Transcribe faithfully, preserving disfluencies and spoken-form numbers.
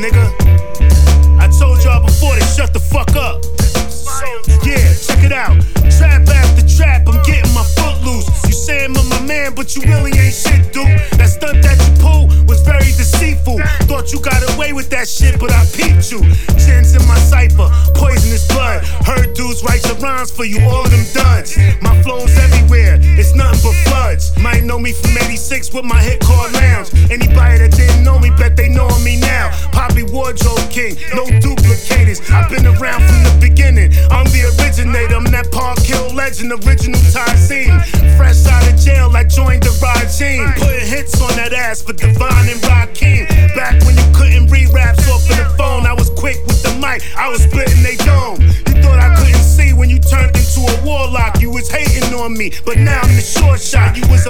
nigga. I told y'all before, they shut the fuck up. Yeah, check it out. Trap after trap, I'm getting my foot loose. You saying I'm my man, but you really ain't shit, dude. That stunt that you pulled was very deceitful. Thought you got away with that shit, but I peeped you. Chins in my cipher, poisonous blood. Heard dudes write your rhymes for you, all them duds. My flow's everywhere, it's nothing but floods. Might know me from eighty-six with my hit called Lounge. Anybody that didn't know me, bet they knowin' me now. Poppy Wardrobe King, no duplicators. I've been around from the beginning. I'm the originator, I'm that Park Hill legend, original Tyson. Fresh out of jail, I joined the ride team. Putting hits on that ass for Divine and Rakim. Back when you couldn't read raps off of the phone, I was quick with the mic, I was splitting they dome. You thought I couldn't see when you turned into a warlock. You was hating on me, but now I'm the short shot. You was